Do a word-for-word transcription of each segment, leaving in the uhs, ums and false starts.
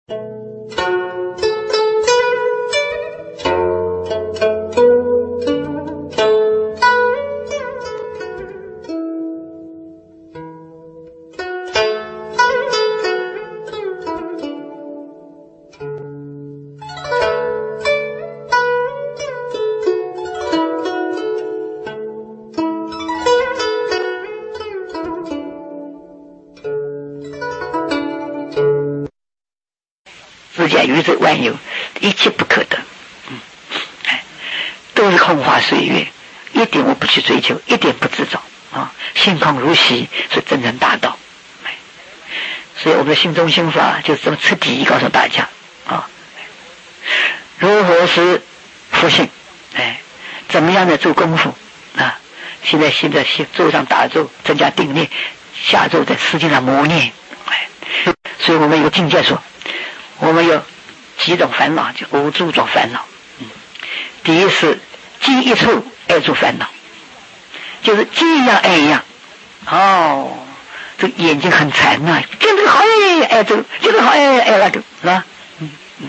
世界宇宙万有一切不可得，嗯，哎，都是空花岁月，一点我不去追求，一点不执着啊，心空如洗是真正大道。哎，所以我们的心中心法就是这么彻底告诉大家啊，如何是复性，哎，怎么样的做功夫啊？现在现在做上打坐，增加定力，下周在实际上磨练，哎，所以我们有个境界说。我们有几种烦恼，就五诸种烦恼。嗯，第一是记一处爱住烦恼，就是记一样爱一样。哦，这眼睛很馋呐、啊，见这个好爱爱这个，这个好爱爱那个，是吧？嗯嗯。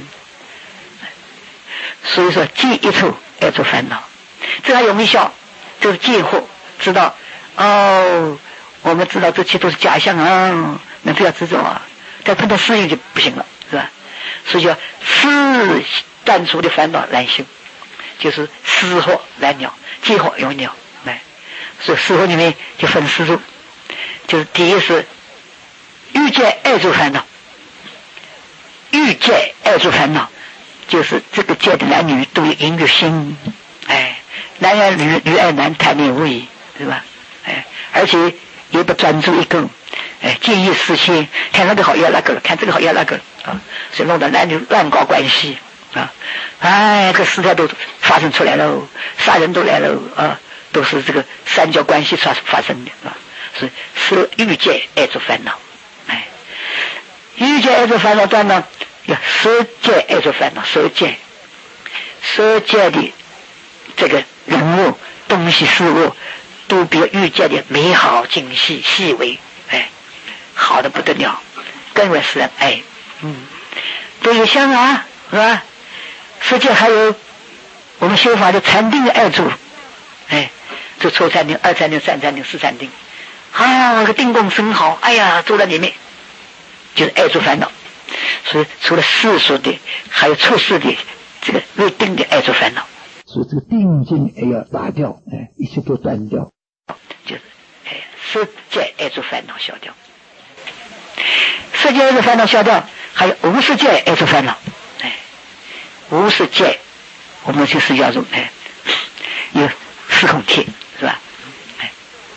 所以说记一处爱住烦恼，这还容易笑，就是戒惑，知道哦，我们知道这些都是假象啊，那不要执着啊，再碰到适应就不行了，是吧？所以叫思断除的烦恼难修，就是思惑难了，戒惑容易了。来，所以思惑里面就分四处，就是第一是欲界爱住烦恼，欲界爱住烦恼，就是这个界的男女都有淫欲心，哎，男爱女，女爱男，贪恋无疑，对吧？哎，而且也不专注一个。哎，见异思迁，看那个好要那个了，看这个好要那个了啊，所以弄得男女乱搞关系啊，哎，这事态都发生出来了，杀人都来了啊，都是这个三角关系发发生的啊，所以是欲界爱着烦恼，哎，欲界爱着烦恼断呢，要色界爱着烦恼，色界，色界的这个人物、东西、事物都比欲界的美好、精细、细微。哎，好的不得了，更为使人爱，嗯，都有相啊，是吧？世界还有我们修法的禅定的爱住，哎，这初禅定、二禅定、三禅定、四禅定，啊，这个定功真好，哎呀，坐在里面就是爱住烦恼，所以除了世俗的，还有处世的这个入定的爱住烦恼，所以这个定境也要拔掉，哎，一切都断掉，就是哎，世界爱住烦恼消掉，世界爱住烦恼消掉，还有无世界爱住烦恼，哎，无世界我们就是叫做哎，有四空体是吧？哎，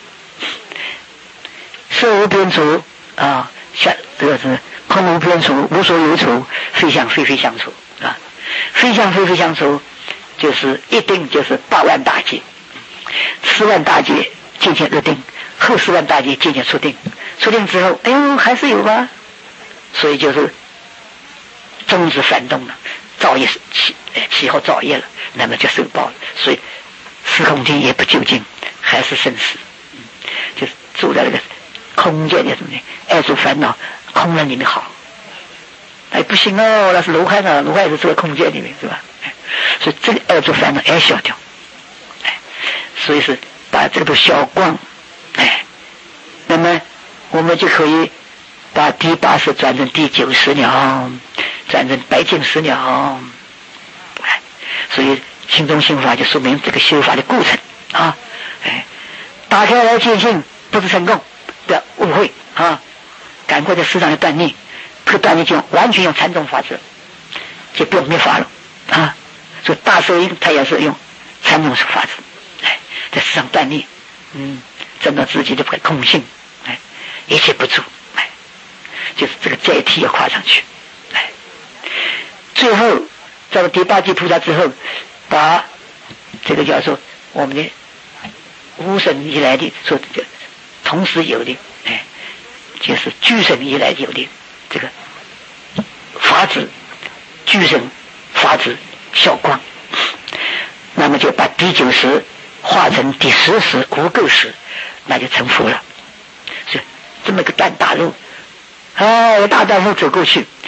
色无边处啊，下这个是空无边处，无所有处，非相非非相处啊，非相非非相处就是一定就是八万大劫，四万大劫渐渐入定，后四万大劫渐渐出定，出定之后，哎呦还是有吧，所以就是终止反动了，造业起起后造业了，那么就受报了，所以四空间也不究竟，还是生死，嗯、就是住在那个空间里面，爱住烦恼，空人里面好，哎不行哦，那是罗汉啊，罗汉是住在空间里面是吧？哎、所以这个爱住烦恼也消掉，哎，所以是把这个都消光，哎，那么我们就可以把第八识转成第九识了，转成白净识了，哎，所以心中心法就说明这个修法的过程啊，哎，打开来见性不是成功的误会啊，赶快在适当的锻炼，这个锻炼就完全用禅宗法则，就不用灭法了啊，所以大受用他也是用禅宗法则，哎，在适当锻炼，嗯，证到自己的空性，哎，一切不住，哎，就是这个阶梯要跨上去，哎，最后到了第八级菩萨之后，把这个叫做我们的无生以来的说这个同时有的，哎，就是俱生以来有的这个法子，俱生法子效光，那么就把第九识化成第十识无垢识，那就成佛了。所以这么个段大路，哎，大段路走过去，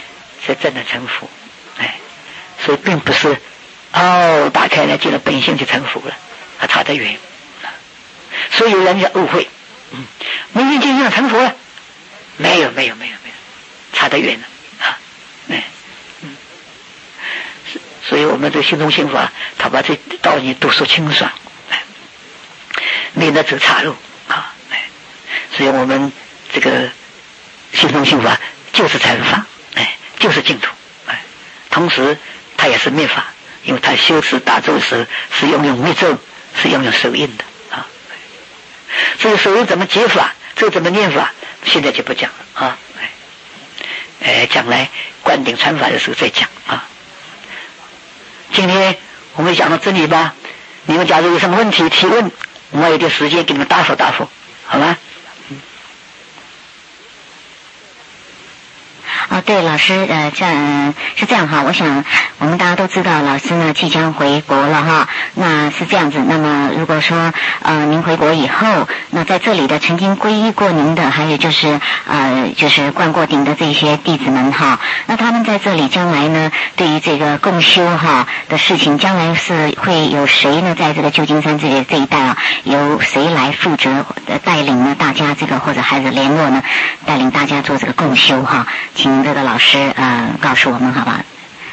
是真的成佛。哎，所以并不是哦打开来进了本性就成佛了，还差得远。所以有人家误会，嗯，明心见性成佛了，没有没有没有没有，差得远了啊，哎，嗯，所以我们这心中心法，他把这道理都说清爽，哎，免得走岔路啊，哎，所以我们这个心中心法就是禅法，哎，就是净土，哎，同时它也是灭法，因为它修持大咒时是用用灭咒，是用用手印的。这个手印怎么解法，这个怎么念法，现在就不讲了啊！哎，将来灌顶传法的时候再讲啊。今天我们讲到这里吧，你们假如有什么问题提问，我们有点时间给你们答复答复，好吗？ 哦，对，老师，呃，这样是这样哈。我想我们大家都知道，老师呢即将回国了哈。那是这样子。那么如果说呃您回国以后，那在这里的曾经皈依过您的，还有就是呃就是灌过顶的这些弟子们哈，那他们在这里将来呢，对于这个共修哈的事情，将来是会有谁呢，在这个旧金山这里这一带啊，由谁来负责带领呢？大家这个或者还是联络呢，带领大家做这个共修哈，请这个老师呃告诉我们好吧？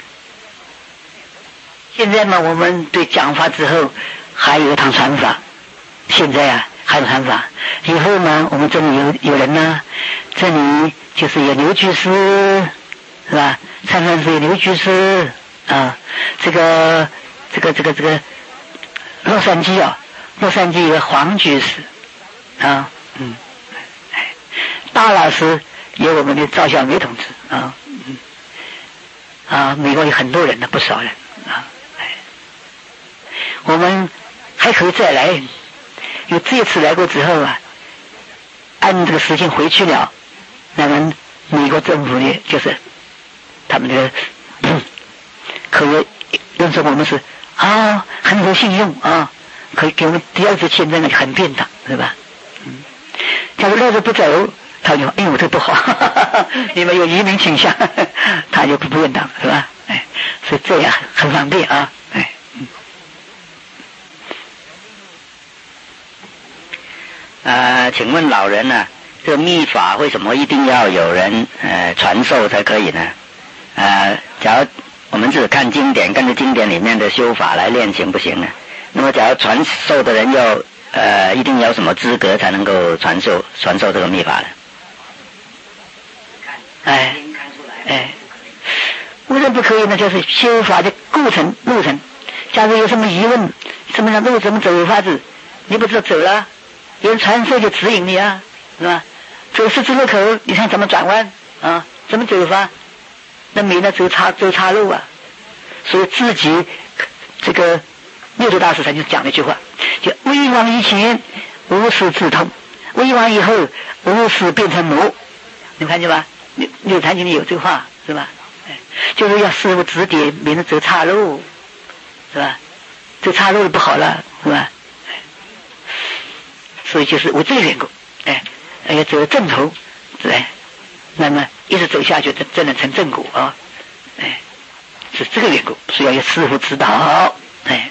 现在嘛，我们对讲法之后还有一堂传法，现在啊还有传法，以后呢我们这里有有人呢，这里就是有刘居士是吧？上山是有刘居士啊，这个这个这个这个洛杉矶啊，洛杉矶有个黄居士啊，嗯，大老师有我们的赵小梅同志啊，嗯，啊，美国有很多人呢，不少人啊，哎，我们还可以再来，因为这次来过之后啊，按这个时间回去了，那么美国政府呢，就是他们的可以认识我们是啊，很有信用啊，可以给我们第二次签证很便当，是吧？嗯，假如赖着不走。他就哎呦这不好，哈哈哈，你们有移民倾向，他就不不愿当是吧？哎，所以这样很方便啊，哎，嗯。 呃，请问老人呢、啊，这个密法为什么一定要有人呃传授才可以呢？呃，假如我们只看经典，跟着经典里面的修法来练行不行呢？那么假如传授的人要呃一定有什么资格才能够传授传授这个密法呢？ 哎，哎，为什么不可以呢？就是修法的过程路程。假如有什么疑问，什么样路怎么走法子，你不知道走了，有人传授就指引你啊，是吧？走十字路口，你看怎么转弯啊？怎么走法？那免得走岔走岔路啊。所以自己这个六祖大师曾经讲了一句话，就为王以前无师自通，为王以后无师变成魔。你看见吧？六六坛经里有这话是吧？哎，就是要师父指点，免得走岔路，是吧？走岔路不好了，是吧？哎，所以就是为这个缘故，哎，要走正途，哎，那么一直走下去，真真能成正果啊！哎，是这个缘故，所以要有师父指导，哎。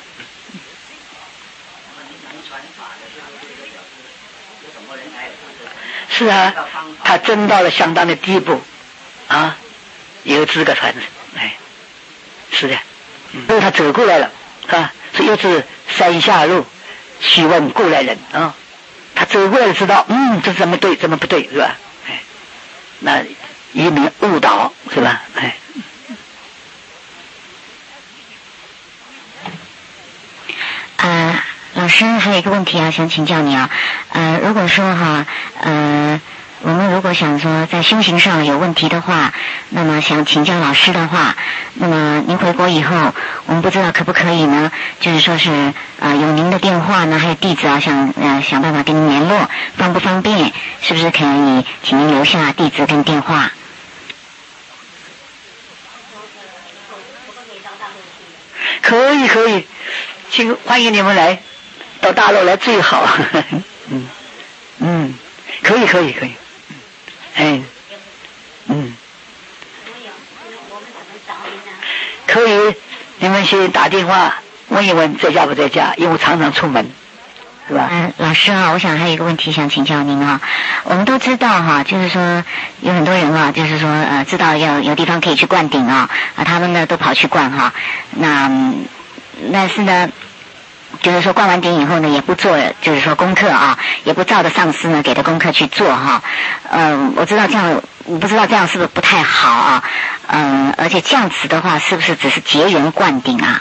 是啊，他真到了相当的地步啊，有资格传，哎，是的，因为他走过来了啊，所以又是山下路，须问过来人啊，他走过来知道，嗯，这怎么对，怎么不对，是吧？哎，那以免误导，是吧？哎。 啊。老师还有一个问题啊，想请教你啊，呃，如果说哈，呃，我们如果想说在修行上有问题的话，那么想请教老师的话，那么您回国以后，我们不知道可不可以呢？就是说是呃有您的电话呢，还有地址啊，想呃想办法跟您联络，方不方便？是不是可以请您留下地址跟电话？ 可以可以，请欢迎你们来。到大陆来最好，嗯嗯，可以可以可以，哎，嗯， 可以，你们先打电话问一问在家不在家，因为我常常出门，是吧？ 嗯，老师啊，我想还有一个问题想请教您啊。我们都知道哈，就是说有很多人啊，就是说呃，知道有有地方可以去灌顶啊，啊，他们呢都跑去灌哈。那但是呢，就是说灌完顶以后呢，也不做，就是说功课啊，也不照着上司呢给的功课去做哈。嗯，我知道这样，我不知道这样是不是不太好啊？嗯，而且这样子的话，是不是只是结缘灌顶啊？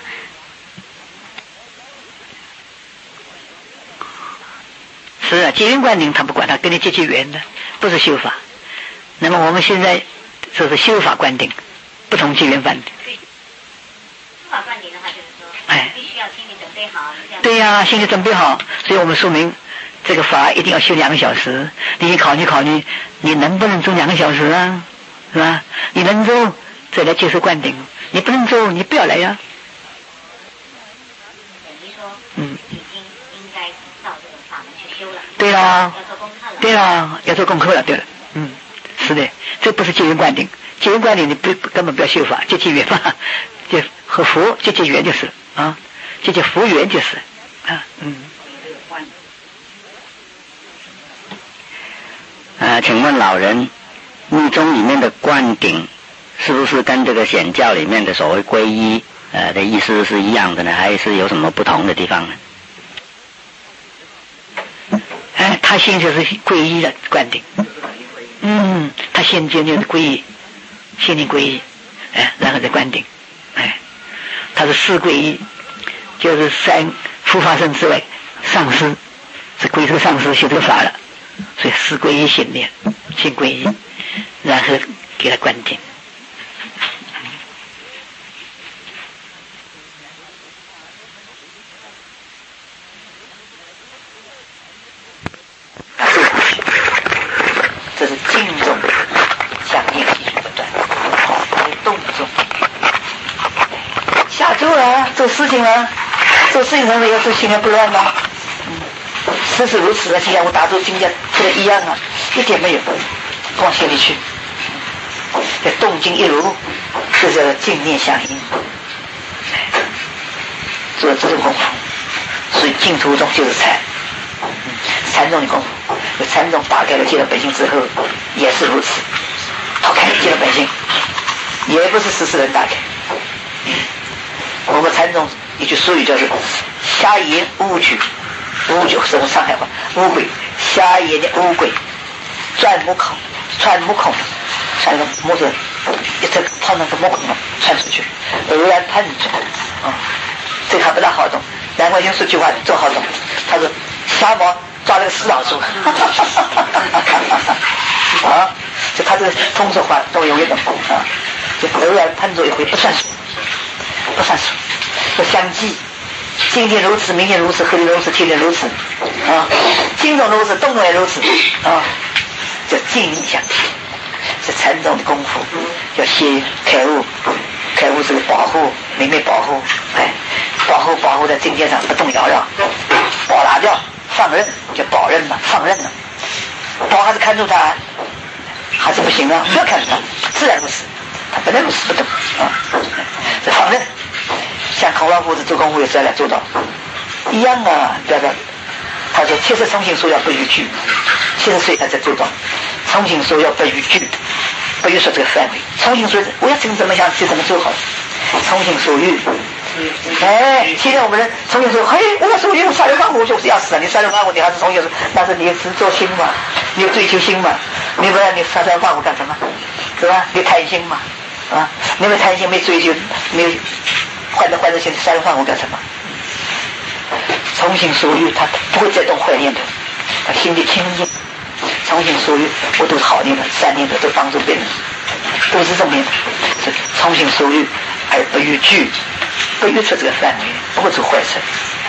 是啊，结缘灌顶他不管，他跟你结结缘的，不是修法。那么我们现在就是修法灌顶，不同结缘灌顶。 修法灌顶的话，就是说， 哎， 必须要心里准备好。 对呀、啊，心里准备好，所以我们说明这个法一定要修两个小时。你考虑考虑，你能不能做两个小时啊？是吧？你能做，再来接受灌顶；你不能做，你不要来呀、啊。嗯。对啦，对啦，要做功课了，对了，嗯，是的，这不是结缘灌顶，结缘灌顶你不根本不要修法，就结缘嘛，就和佛就结缘就是啊，就叫佛缘就是啊，嗯。 啊，请问老人，密宗里面的灌顶是不是跟这个显教里面的所谓皈依呃的意思是一样的呢？还是有什么不同的地方呢？ 哎，他现在是皈依的灌顶，嗯，他现在就是皈依，心灵皈依，哎，然后再灌顶，哎，他是四皈依，就是三护法身之外，上师是归这个上师修这个法了，所以四皈依心念，先皈依，然后给他灌顶。这是静中相应继续不断，动中下做了，做事情了，做事情上要做心念不乱吗？嗯，事是如此的，就像我打坐经验这个一样啊，一点没有往心里去。这动静一如，这叫静念相应，做这种功夫，所以静途中就是禅。禅宗的功夫，禅宗打开了见了本性之后，也是如此，打开见了本性，也不是时时能打开。我们禅宗一句俗语叫做“瞎眼乌鬼”，乌鬼是我们上海话，乌鬼，瞎眼的乌鬼，钻木孔，穿木孔，穿个木头，一直跑那个木孔穿出去，偶然喷出，啊、嗯，这个还不大好懂。难怪用这句话做好懂，他说瞎毛。抓了个死老鼠，啊！就他这个通俗话都容易懂啊。就偶然喷着一回不算数，不算数，不相继。今天如此，明天如此，后天如此，天天如此，啊！心中如此，动中也如此，啊！叫静念相继，是禅宗的功夫，要先开悟，开悟是个保护，明明保护，哎，保护保护在境界上不动摇了，保拿掉。放任就保任嘛，放任了，保还是看住他，还是不行啊，不要看住他，自然如此，他本来如此不动啊，这放任，像孔老夫子做功夫也是来做到一样啊，不要说，他说七十重新说要不逾矩，七十岁他才做到，重新说要不逾矩，不逾说这个范围，重新说我要怎么怎么想就怎么做好，重新说欲。哎，现在我们人重新说，嘿，我要说你杀人放火就是要死了，你杀人放火你还是重新说，那是你执着心嘛，你有追求心嘛，你不然你杀人放火干什么？是吧？你贪心嘛，啊，你没贪心没追求，没有换着换着心杀人放火干什么？重新说欲，他不会再动坏念头，他心里清净。重新说欲，我都是好念头、善念头，都帮助别人，都是正念头。是重新说欲而不逾矩。不越出这个范围，不会做坏事。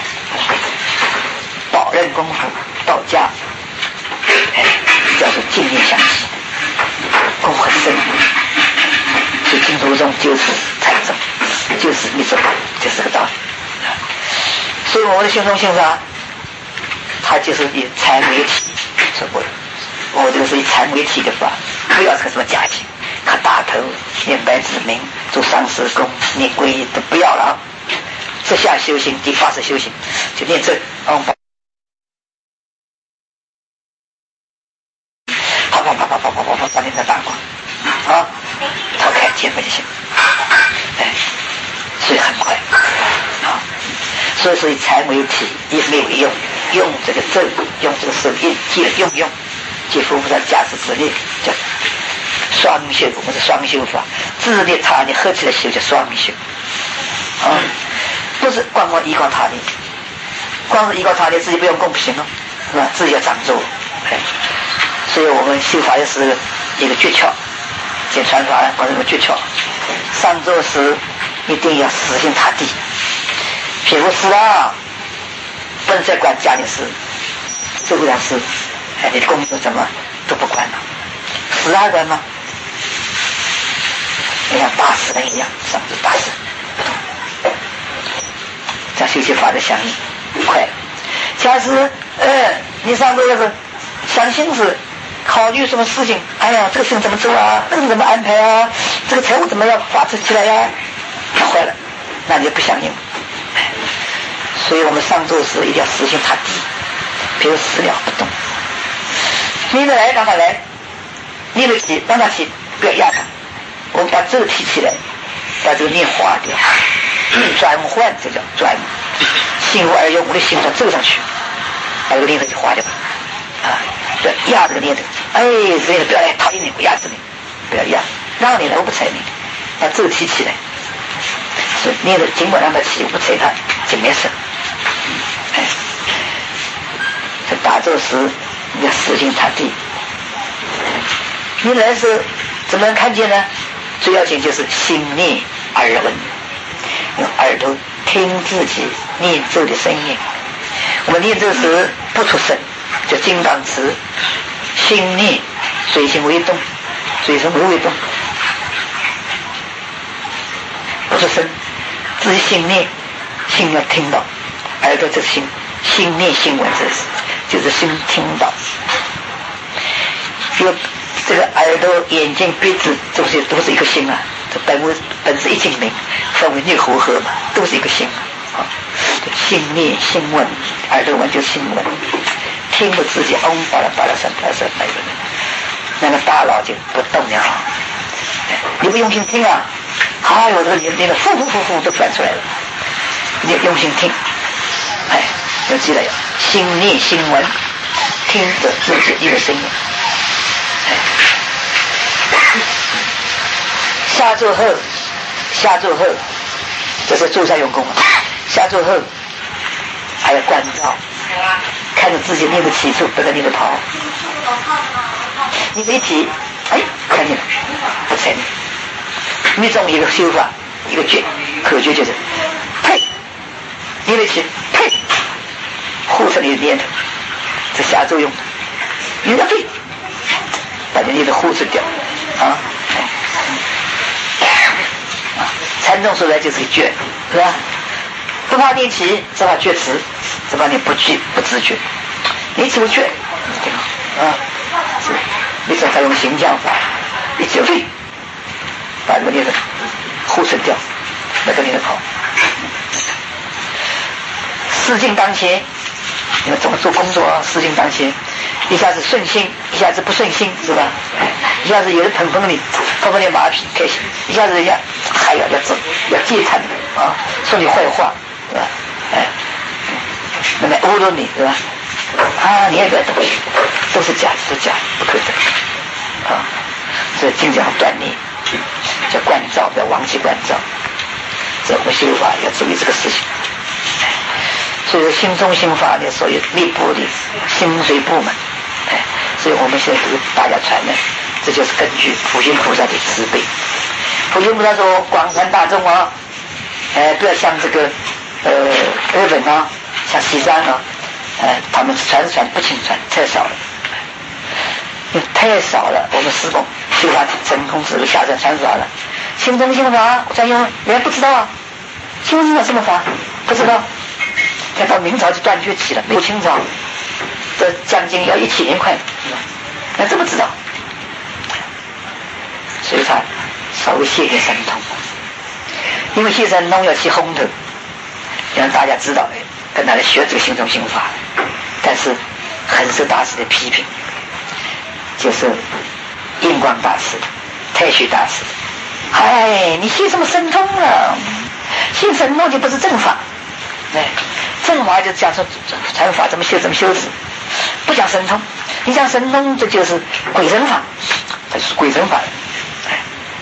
保任功夫到家，哎，叫做静念相继，功夫很深。所以净土宗就是禅宗，就是密宗，就是这个道理。所以我们的心中心上，它就是以禅为体。说过，我这个是以禅为体的法，不要这个什么假性，看大头、念白指明、 做丧事功念皈依都不要了啊。这下修行第八次修行就念这嗡叭，啪啪啪啪啪啪啪啪，三天在打光啊，抛开见没就行，哎，所以很快啊。所以所以才没有体也没有用，用这个咒，用这个手印借用用，借佛菩萨加持之力，叫双修。我们是双修法，自力他力合起来修叫双修啊，不是光光依靠他力，光是依靠他力自己不用功不行哦，是吧？自己要长咒，哎，所以我们修法也是一个诀窍，这传法呢，光是个诀窍。上咒时一定要死心塌地。譬如死啊，不能再管家里事，做不了事，哎，你的工作怎么都不管了，死啊管吗？你像打死人一样，上就打死人，这样修习法的相应快。假使呃，你上这个是想心思，考虑什么事情，哎呀，这个事情怎么做啊？那个怎么安排啊？这个财务怎么样发展起来呀、啊？那坏了，那你就不相应。所以我们上座时一定要死心塌地，比如死了不动，你的来让他来，你的起让他起，不要压他。我们把这个提起来，把这个念化掉，转换这叫转，心无二用，我的心转走上去，把这个念头就化掉了啊！对，压这个念头，哎，这个不要来讨厌你，不压制你，不要压，让你来我不睬你，把这个提起来，是念头尽管让他起，我不睬他就没事。哎，这打坐时你要死心塌地。你来时怎么能看见呢？最要紧就是心念耳闻，用耳朵听自己念咒的声音。我们念咒时不出声，叫金刚持，心念随心为动，随心为动，不出声，自己心念，心要听到，耳朵这心心念心闻，这是就是心听到。有这个耳朵、眼睛、鼻子，这些都是一个心啊。这本为本是一精灵，分为内和合嘛，都是一个心啊。心念心闻，耳朵闻就是心闻，听了自己嗡巴拉巴拉声巴拉声巴拉声，那个大脑就不动了。你不用心听啊，还有这个眼睛的呼呼呼呼都转出来了。你用心听，哎，要记得心念心闻，听着自己一个声音。下坐后，下坐后，这是坐下用功。下坐后还要关照，看着自己那个起处，不跟你的跑。你一提，哎，看见了，不睬你。密宗一个修法，一个诀，口诀就是呸，你的起呸，护着你的念头，这下作用。你的呸，把你念头护持掉啊。禅宗说来就是个觉，是吧？不怕念起，只怕觉迟，只怕你不觉不自觉。你只有觉，啊，是，你说他用形象法，一觉肺，把这个念头护持掉，那个念头跑。事境当前，你们怎么做工作啊？事境当前，一下子顺心，一下子不顺心，是吧？一下子有人捧捧你，捧捧你马屁开心，一下子人家还要要走，要借谈啊，说你坏话，是吧？哎，那么侮辱你，是吧？啊，你也不要懂，都是假，都是假，不可得啊！所以经常锻炼，叫关照，不要忘记关照。这我们修法要注意这个事情。所以心中心法的所有密布的心髓部门，哎，所以我们现在给大家传的，这就是根据普贤菩萨的慈悲。普贤菩萨说广传大众啊，哎，不要像这个呃日本啊，像西藏啊，哎，他们传传不清传，太少了，因为太少了。我们师公修法成功之后下传传少了，心中心法专用人家不知道啊，心中心法什么法不知道。要到明朝就断绝起了，没有清朝这将近要一千年快，那怎么知道？所以他稍微谢点神通， 因为谢神龙要起风头，让大家知道，跟他来学这个心中心法，但是很受大师的批评，就是印光大师、太虚大师，哎，你信什么神通啊？信神通就不是正法，哎，正法就讲说禅法怎么修怎么修持，不讲神通。你讲神通，这就是鬼神法，这就是鬼神法，哎，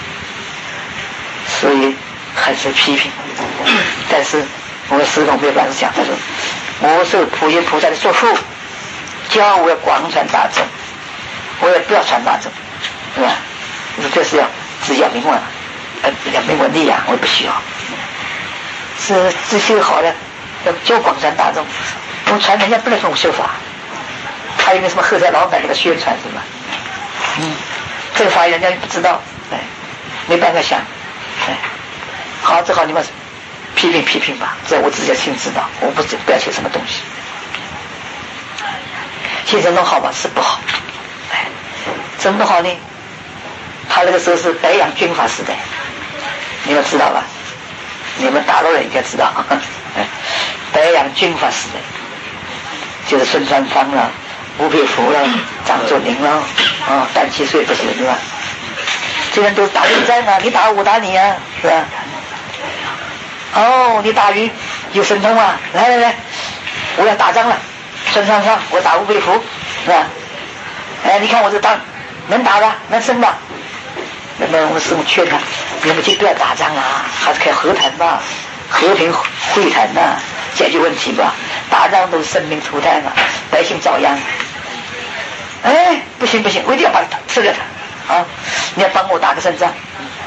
所以很受批评。但是我们师父没有办法讲，他说我受普贤菩萨的嘱咐，教我要广传大众，我也不要传大众，是吧？我说这是要只要名闻，呃，要名闻利养，我也不需要。是自修好了，要教广传大众，我传人家不能说我修法，还有个什么后台老板给他宣传是吧？嗯，这个法人家不知道，哎，没办法想，哎，好，只好你们批评批评吧，这我自己心知道，我不不要写什么东西。现在弄好吧是不好，哎，怎么不好呢？他那个时候是白洋军阀时代，你们知道吧？你们大陆人应该知道，白洋军阀时代，就是孙传芳了、吴佩孚了、张作霖了，啊，单七岁不是是吧？这人都是打对战啊，你打我打你啊，是吧？哦，你打鱼有神通啊！来来来，我要打仗了，孙传芳，我打吴佩孚，是吧？哎，你看我这打能打吧，能胜吧？那么我们师父劝他，你们就不要打仗啊，还是开和谈吧，和平会谈呐、啊，解决问题吧。打仗都是生命涂炭啊，百姓遭殃。哎，不行不行，我一定要把他吃掉他啊！你要帮我打个胜仗。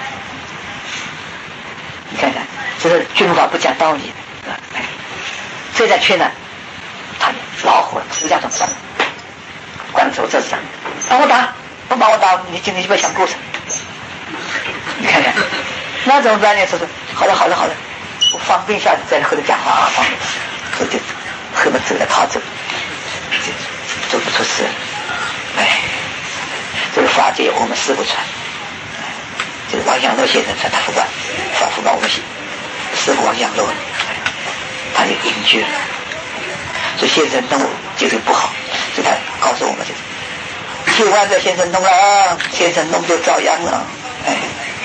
你看看，这是军法不讲道理的。这在劝呢，他老虎了，实际上怎么办？管走这上，帮我打，不帮我打，你今天就不要想过程。你看看，那怎么办呢？说是好了好了好了，我方便下在和他讲话啊，方便，我就后面走了逃走，走不出事。哎，这个法界我们师父传，就是王阳楼先生传他佛管，法佛管我们师父王阳楼，他就隐居了。所以先生弄就是不好，所以他告诉我们就是千万个先生弄了，先生弄就遭殃了。哎，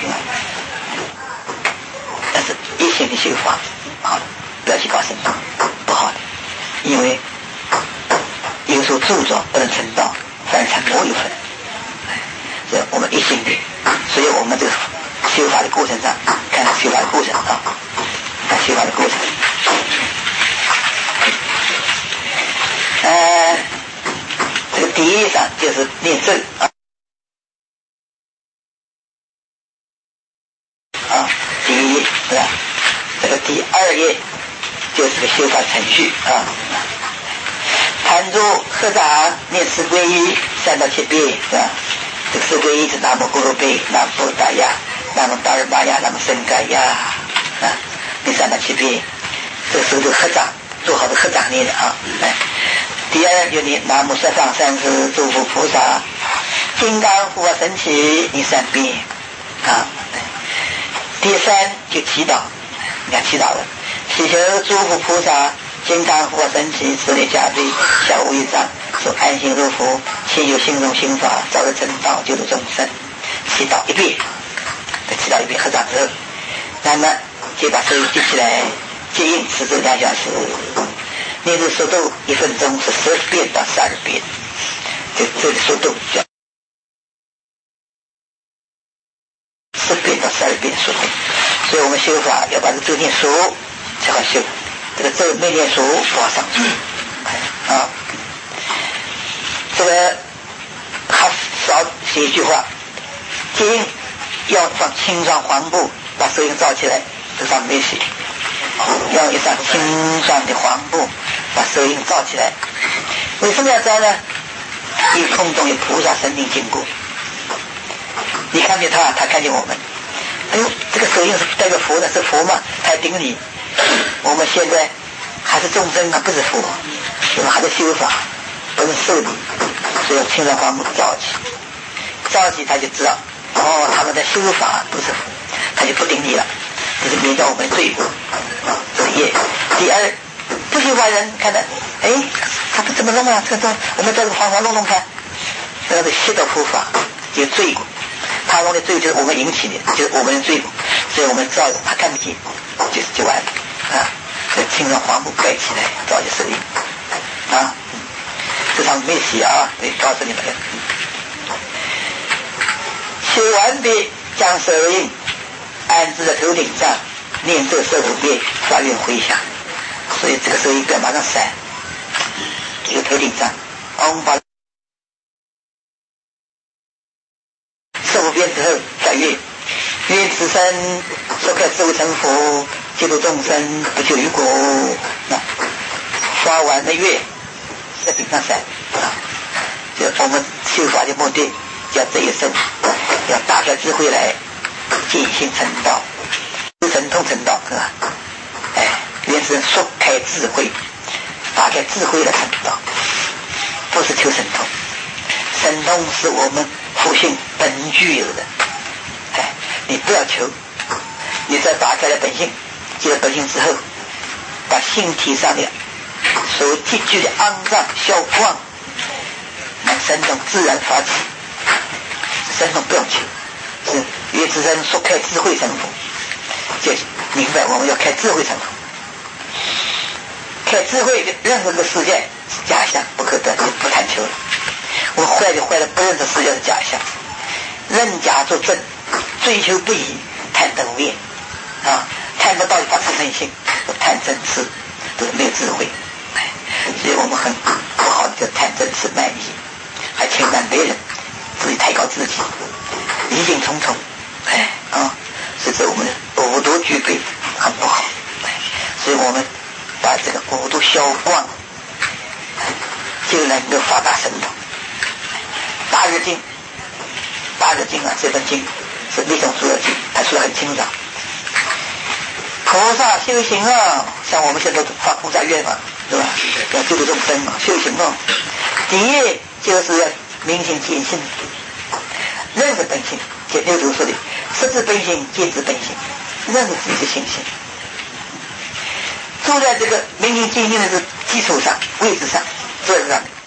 但是一心的修法啊，不要去搞神道，不好的，因为有所著作不能成道，凡参魔有分。所以我们一心的，所以我们这个修法的过程上，看修法的过程啊，看修法的过程。呃，这个第一上就是念咒啊。啊，第一是吧？这个第二页就是个修法程序啊。盘住合掌念四皈依三到七遍是吧？这个四皈依是南无咕噜贝、南无达雅、南无达尔巴雅、南无僧伽雅啊，念三到七遍。这个时候就合掌，做好的合掌念的啊。来，第二就念南无十方三世诸佛菩萨金刚护法神起念三遍啊。第三就祈祷，你看祈祷了，祈求诸佛菩萨金刚护法神起十力加倍，小无一障，说安心入佛，亲有心中心法，早日成道，救度众生。祈祷一遍，再祈祷一遍合掌之后，那么就把手举起来，接应持咒两小时，念咒速度一分钟是十遍到十二遍，这这个速度叫十遍到十二遍速度。所以我们修法要把这个咒念熟才好修，这个咒没念熟不好上去啊。这个还少写一句话，接应要放清爽黄布把手印罩起来，这上没写，要一张清爽的黄布把手印罩起来。为什么要罩呢？因为空中有菩萨神灵经过，你看见他，他看见我们。哎呦，这个手印是代表佛的，是佛嘛？他顶礼。我们现在还是众生啊，不是佛，我们还在修法，不是受礼，所以清爽黄布罩起，罩起他就知道，哦，他们在修法不是佛，他就不顶礼了。 这是免掉我们的罪过啊，这是业。第二，不喜欢人看到，哎，他怎么弄啊？这这，我们这个方法弄弄看，这个是邪道佛法，有罪过。他弄的罪就是我们引起的，就是我们的罪过，所以我们照他看不见，就是就完了啊。这青上黄布盖起来，早就死灵啊。这上没写啊，得告诉你们的。修完毕，将手印安置在头顶上，念这十五遍，发愿回向。所以这个手印不要马上闪，这个头顶上，我们把十五遍之后发愿，愿此生所开智慧成佛，救度众生，不求于果。那发完的愿在顶上闪啊，就我们修法的目的，叫这一生要打开智慧来进行成道，神通成道是吧？哎，原是说开智慧，打开智慧来成道，不是求神通。神通是我们福性本具有的，哎，你不要求，你再打开了本性，接了本性之后，把性体上的所积聚的肮脏消光，那神通自然发起。神通不用求，是因为自身说开智慧成佛，就明白我们要开智慧成佛。开智慧的任何个世界是假象，不可得，就不贪求了。我们坏就坏了，不认识世界是假象，认假作真，追求不已，贪得无厌啊！贪不到就发自身性，贪嗔痴都是没有智慧，所以我们很不好的就贪嗔痴慢疑，还轻慢别人，自己抬高自己，疑心重重，哎啊，所以这我们的五毒具备很不好，所以我们把这个五毒消光，就能够发大神通。大日经，大日经啊，这本经是密宗说的经，他说的很清楚。菩萨修行啊，像我们现在发菩萨愿嘛，对吧？要救度众生嘛，修行啊。第一就是要明心见性，认识本性，就六祖说的识之本性，见之本性，认识自己的心性。住在这个明心见性的基础上、位置上、坐在上面，